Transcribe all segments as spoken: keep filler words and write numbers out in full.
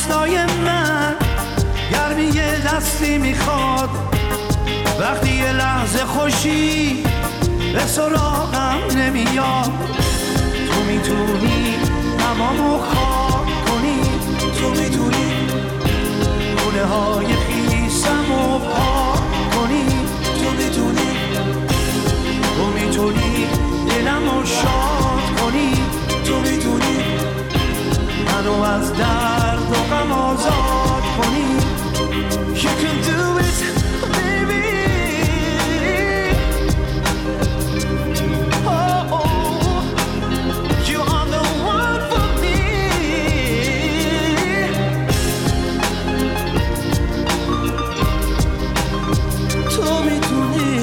دستای من گرمی دستی میخواد، وقتی یه لحظه خوشی به سراغم نمیاد. تو میتونی تمامو خاک کنی، تو میتونی گونه های خیسمو پاک کنی، تو میتونی تو میتونی دلمو شاد کنی، تو میتونی منو از درد و غم آزاد کنی. You can do it, baby. Oh, oh, you are the one for me. تو میتونی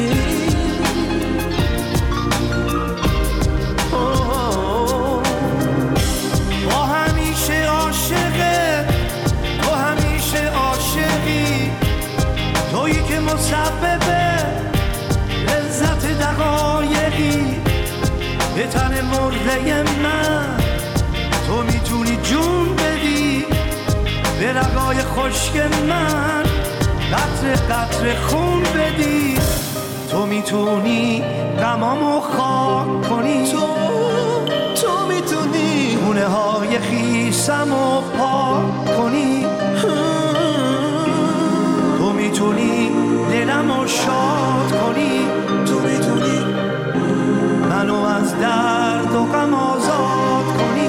مسبب لذت دقایقی به تن مرده من، تو میتونی جون بدی به رگای خشک من، قطره قطره خون بدی، تو میتونی غمامو خاک کنی، تو تو میتونی گونه های خیسمو پاک کنی، تو میتونی دلمو شاد کنی، تو میتونی منو از درد و غم آزاد کنی.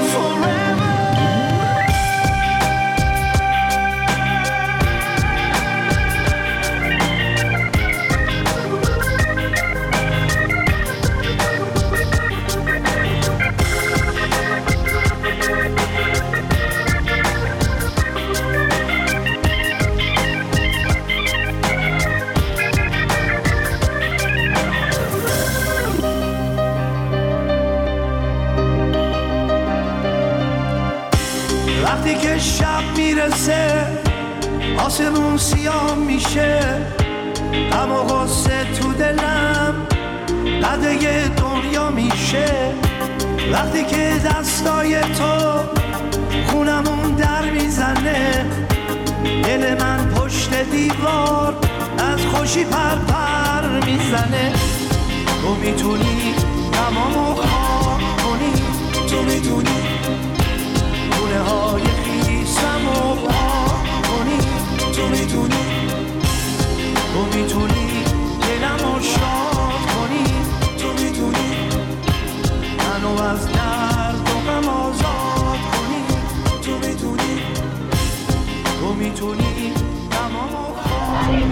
وقتی که شب میرسه آسمون سیاه میشه، غم و غصه تو دلم قده دنیا میشه، وقتی که دستای تو خونمون در میزنه، دل من پشت دیوار از خوشی پر پر میزنه، تو میتونی تمامو خاک کنی، تو میتونی گونه های خیسمو پاک کنی، تو میتونی تو میتونی دلمو شاد کنی، تو میتونی منو از درد و غم آزاد کنی، تو میتونی تو میتونی تمامو خاک کنی.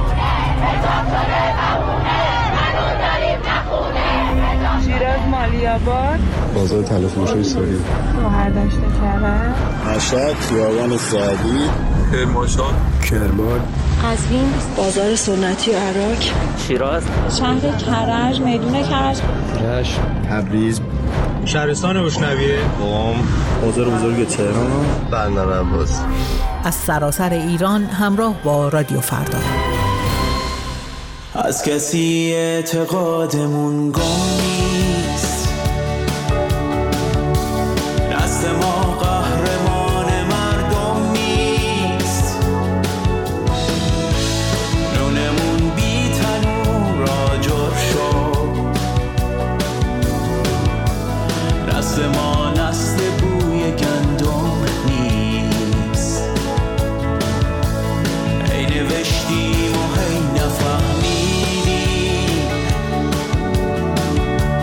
شیراز مالی‌آباد، بازار طلا فروشی سوری، شهردشت کرج، مشهد خیابان سعدی، کرمانشاه، کرمان، قزوین، بازار سنتی و عراق، شیراز، شهر کرج، میدون کرج، رشت، تبریز، شهرستان بوشنویه، قم، بازار بزرگ تهران، بندر عباس. از سراسر ایران همراه با رادیو فردا. از کسی اعتقادمون گم نیست، دست ما قهرمان مردم نیست، نونمون بی تنور آجر شد، دست ما نسل بوی گندم نیست، هی نوشتیم و هی نفهمیم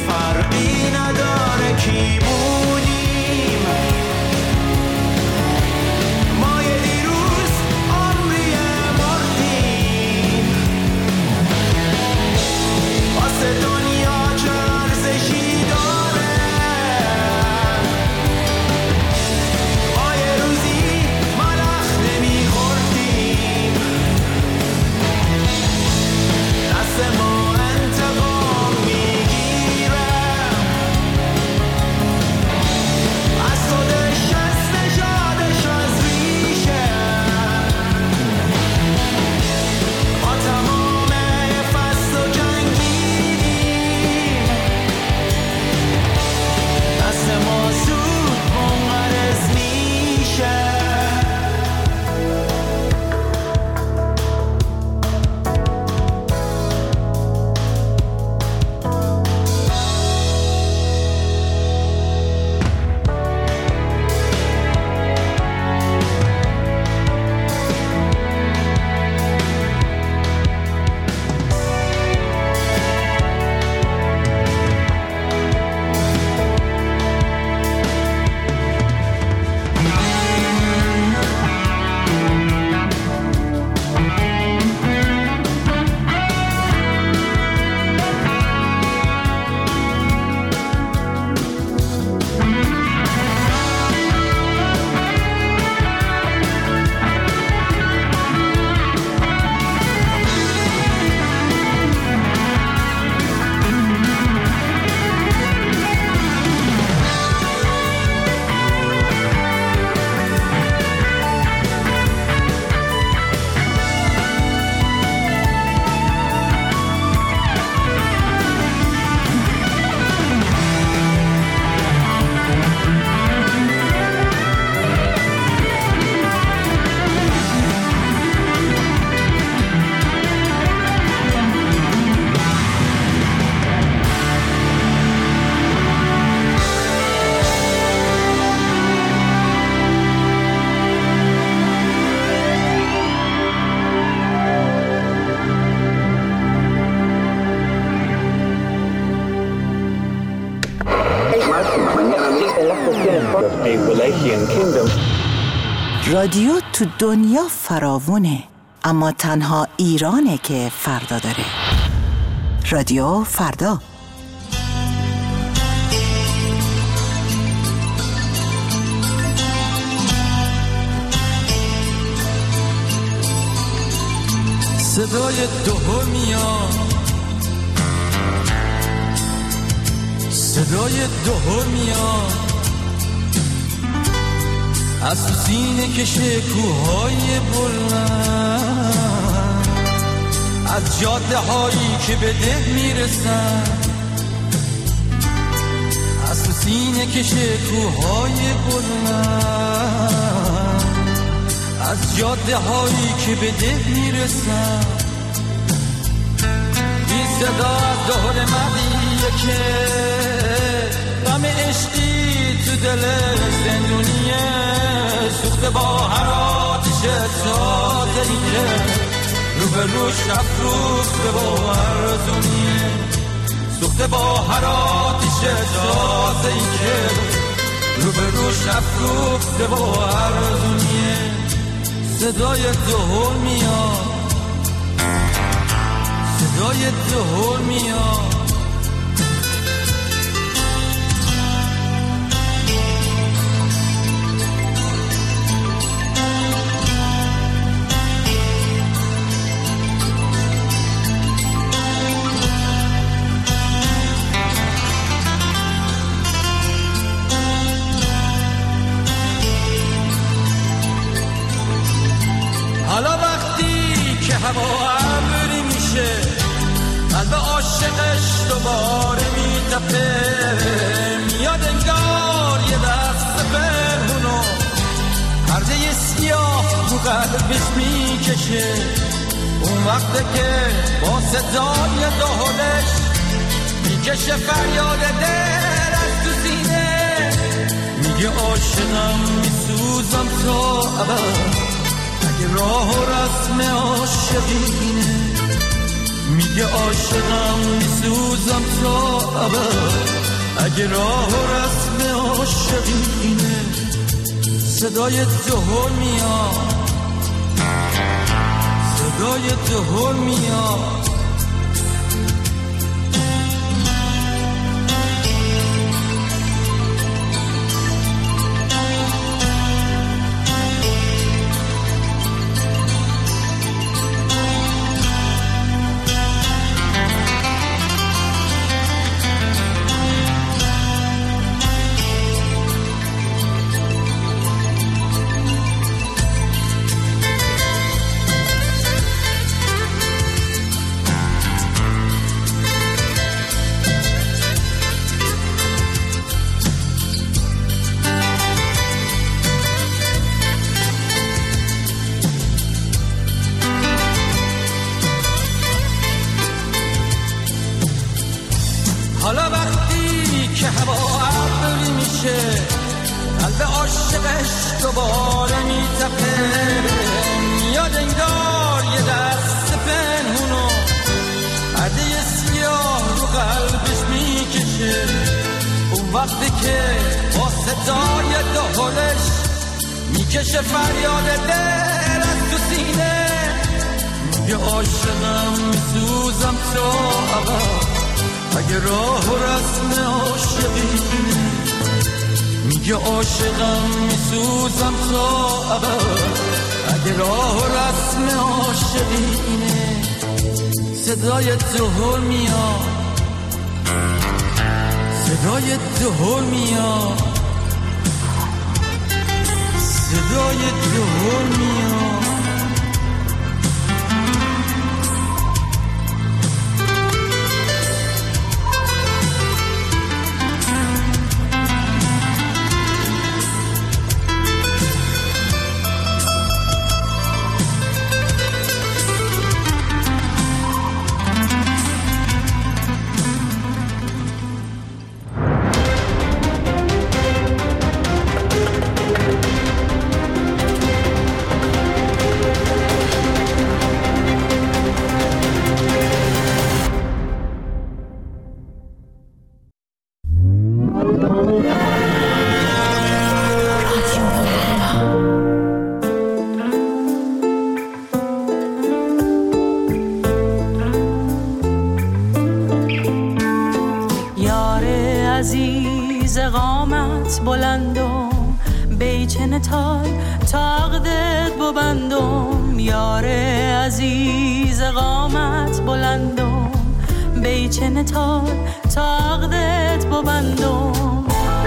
فرقی نداره کی بودیم ما یه دیروز عمری مردیم واسه دنیا چه ارزشی داره ما یه روزی ملخ نمیخوردیم دست ما انتقام میگیره از خودش از نژادش از ریشه ما تمام فصل و جنگیدیم دست ما زود منقرض میشه رادیو تو دنیا فراوونه، اما تنها ایرانه که فردا داره. رادیو فردا. صدای دوها میاد صدای دوها میاد از تو سینه کشه کوهای بلند از جاده هایی که به ده میرسن از تو سینه کشه کوهای بلند از جاده هایی که به ده میرسن بی صدا از دور مدیه که غم عشقی تو دل زندونیه سوخته با هر آتش تازه‌ای که رو به روش افروخته با ارزونیه سوخته با هر آتش تازه‌ای که رو به روش افروخته با ارزونیه صدای دهل میاد صدای دهل میاد حالا وقتی که هوا ابری میشه قلب عاشقش دوباره میتپه میاد انگار یه دست پنهونو پرده سیاه رو قلبش میکشه اون وقت که با صدای دهلش میکشه فریاد دل از تو سینه میگه عاشقم میسوزم تا ابد راه و رسم عاشقینه میگه عاشقم میسوزم تا ابد اگه راه و رسم عاشقی اینه صدای دهل میاد صدای دهل میاد حالا وقتی که هوا ابری میشه قلب عاشقش دوباره میتپه میاد انگار یه دست پنهونو پرده سیاه رو قلبش میکشه اون وقتی که با صدای دهلش میکشه فریاد دل از تو سینه میگه عاشقم میسوزم تو عقب اگه راه و رسم عاشقینه میگه عاشقم میسوزم تا ابد اگه راه و رسم عاشقینه صدای دهل میاد صدای دهل میاد صدای دهل میاد عزیز قامت بلندم بیچن تای تاقدت ببندم یار عزیز قامت بلندم بیچن تای تاقدت ببندم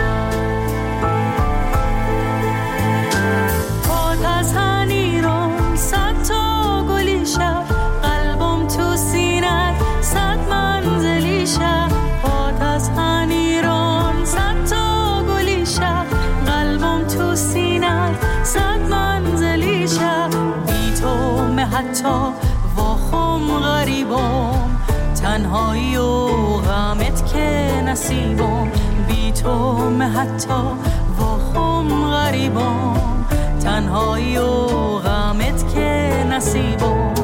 پات از هنیرم صد تا گلی شب قلبم تو سینه صد منزلی شب پات از هنیرم صد تا گلی شب قلبم تو سینه صد منزلی شب بی تو مه حتی واخم غریبم تنهایی و غمت که نصیبم بی تو مه حتی واخم غریبم تنهایی و غمت که نصیبم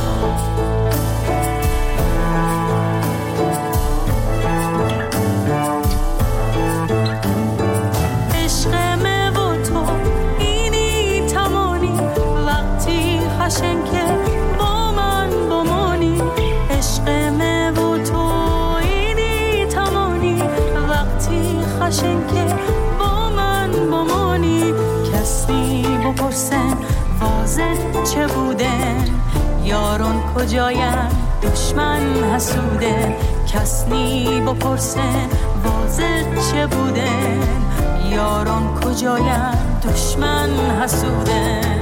عشق من و تو اینی تمانی وقتی خشن که با من بمانی عشق من و تو اینی تمانی وقتی خشن که با من بمانی کسی بپرسن وازد چه بودن یارون کجاین دشمن حسودن کسی بپرسن وازد چه بودن یارون کجاین دشمن حسودن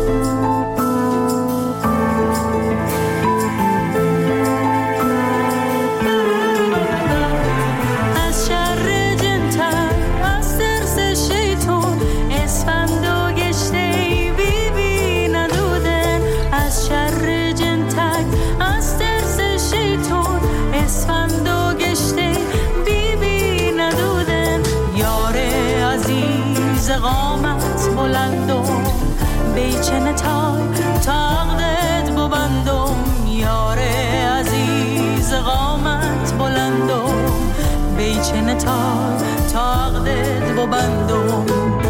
قامت بلندم بیچن تای تاقدت ببندم یار عزیز قامت بلندم بیچن بیچنه تا تاقدت و بندم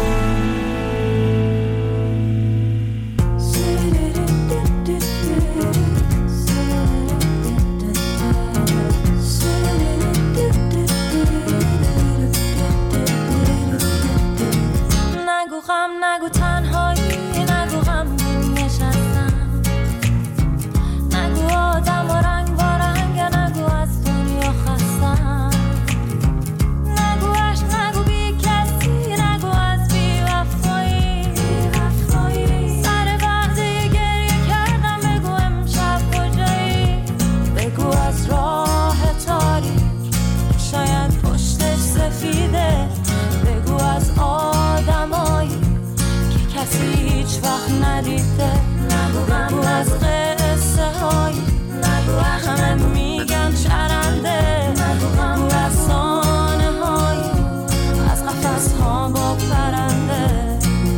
نگو غم نگو تنهایی نگو غم نشستم نگو آدم و رنگ با رنگ نگو از دنیا خستم نگو عشق نگو بی کسی نگو از بی وفایی سر وقتی گریه کردم بگو امشب کجایی بگو از راه تاریک شاید پشتش سفیده بگو از آدمایی که کسی هیچ وقت ندیده بگو از قصه هایی همه میگن شرنده بگو از سانه هایی از قفس ها با پرنده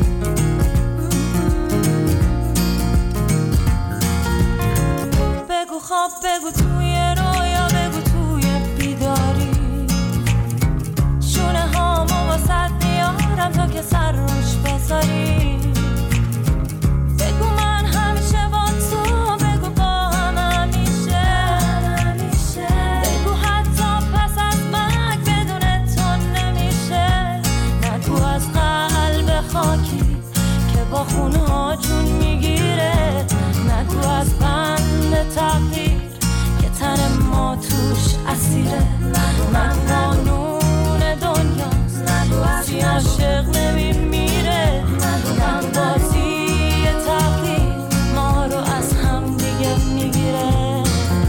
بگو خواب بگو توی رویا بگو توی بیداری شونه هامو واسد میارم تا که سر روش بذاری بگو من همیشه با تو بگو با هم همیشه بگو حتی پس از مرگ بدون تو نمیشه نگو از قلب خاکی که با خونها جون میگیره نگو از بند تقدیر که تن ما توش اسیره نگو قانون دنیاست کسی عاشق نمیمیره نگو بازی تقدیر ما رو از هم دیگه میگیره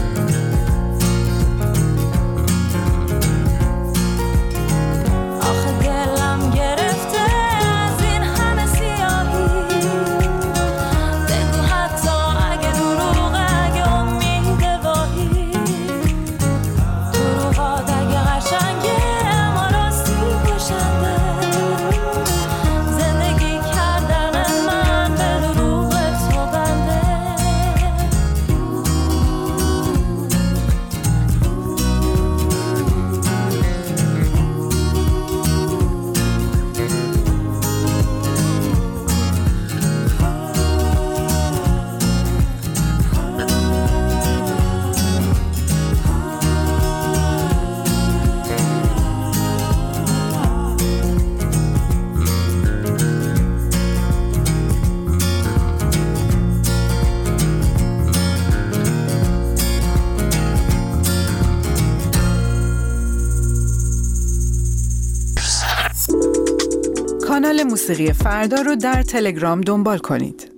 آخه دلم گرفته از این همه سیاهی بگو حتی اگه دروغه اگه امید واهی دروغات اگه قشنگه اما راستی کشنده زندگی کردن من به دروغ تو بنده کانال موسیقی فردا رو در تلگرام دنبال کنید.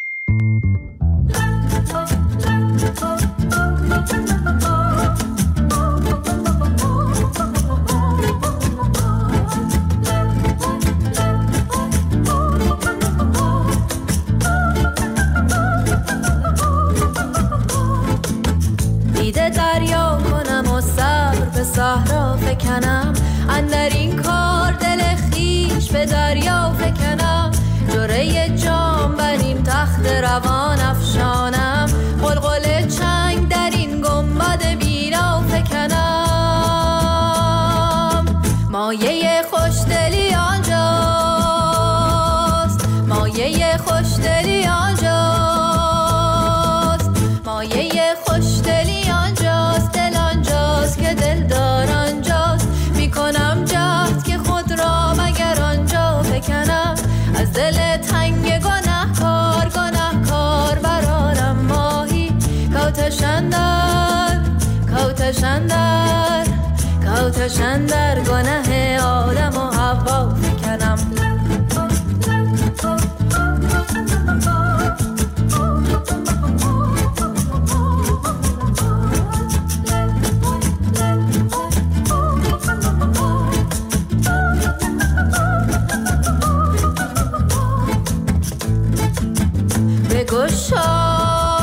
دیده دریا کنم و صبر به صحرا فکنم اندر این کار دل خیش به دریا فکنم جوره جام بر این تخت روان افشانم قلقل چنگ در این گنبد بینا فکنم مایه خوشدلی آنجاست مایه خوشدلی آنجاست مایه خوشدلی آنجاست دل آنجاست که دل دار آنجاست میکنم جهد که خود را مگر آنجا بکنم از دل تنگ گناه کار گناه کار برارم ماهی کوتشندر کوتشندر کوتشندر گناه آدم و حوا بکنم بگشا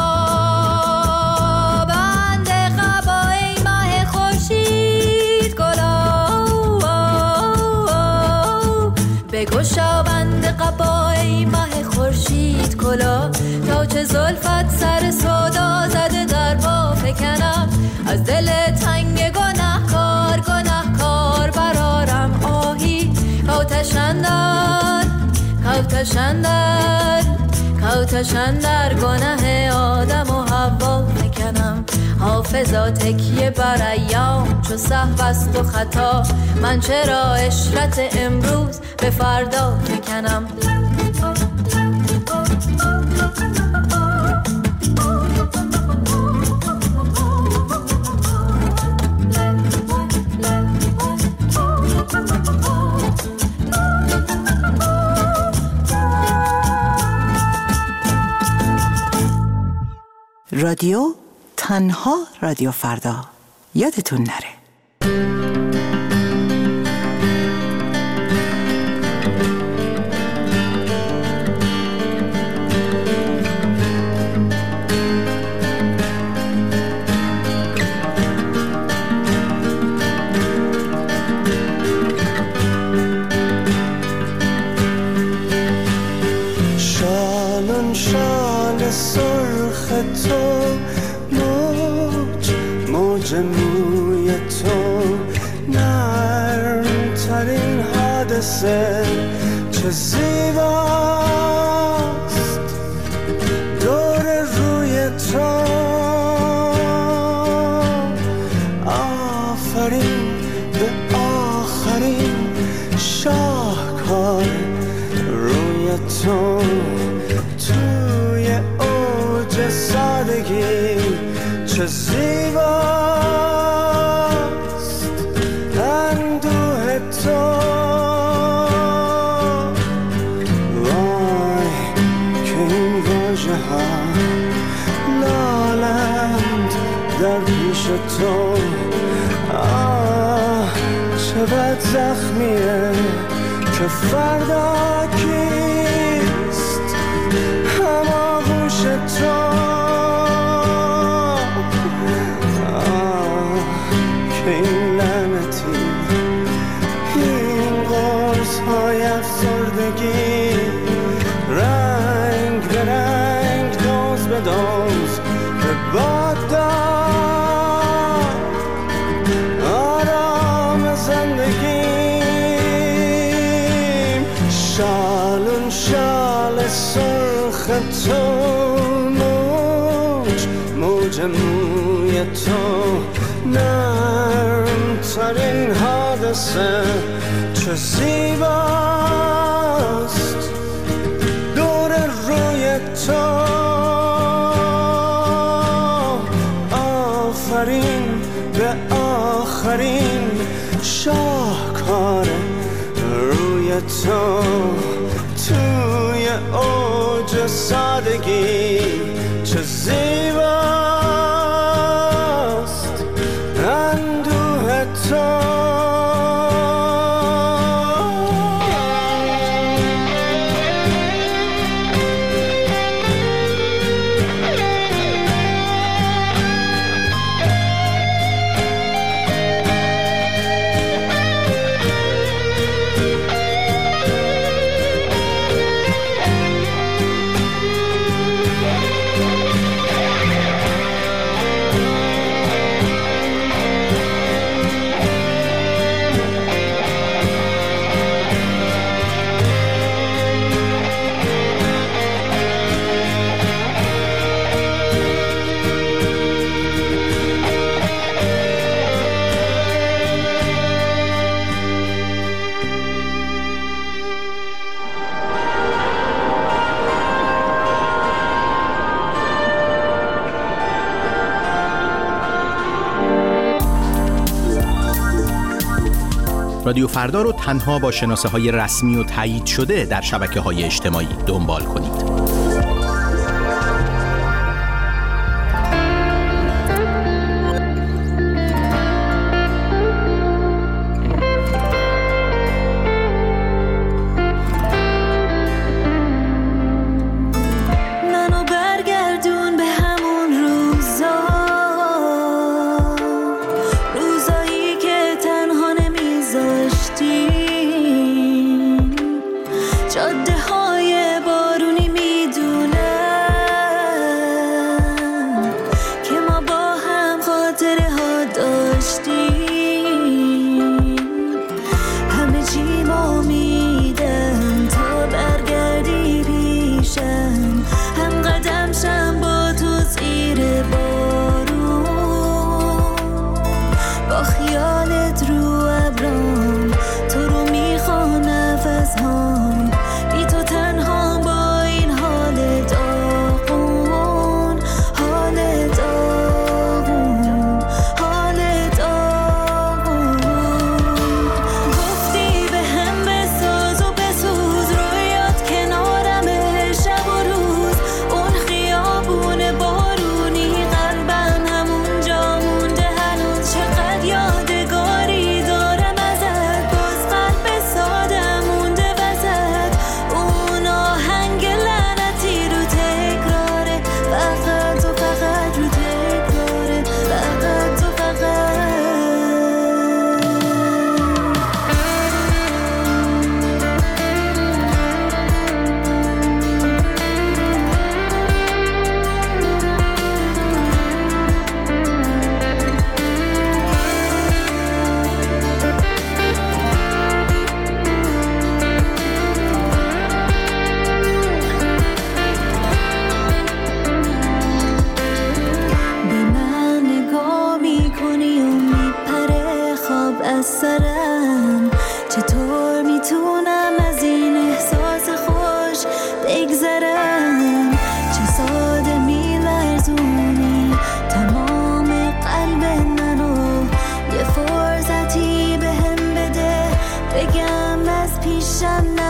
بند قبای ماه خورشید گلا بگشا بند قبای ماه خورشید کلا تا چه زلفت سر سودا زده در پا فکنم از دل تنگ گناه کار گناه کار کوتشن در کوتشن در گناه آدم و حوا فکنم. حافظا تکیه بر ایام چو سهو است و خطا، من چرا عشرت امروز به فردا فکنم. رادیو تنها رادیو فردا، یادتون نره. شالون شال سرخ تو، موج موج موی تو، نرم ترین حادثه چه زیباست دور روی تو. آفرین به آخرین شاهکار روی تو، توی اوج سادگی چه زیباست اندوه تو. وای که این واژه ها لالند در پیش تو. آه چه بد زخمیه که فردا کیست هماغوش تو. آه که این لعنتی، این قرص های افسردگی، رنگ به رنگ دوز به دوز به باد داد آرام زندگی. شالون شال سرخ تو، موج موج موی تو، نرم ترین حادثه چه زیباست دور روی تو. آفرین به آخرین شاهکار روی تو، توی اوج سادگی چه زیباست اندوه تو. رادیو فردا رو تنها با شناسه های رسمی و تایید شده در شبکه های اجتماعی دنبال کنید. جاده های بارونی میدون میشم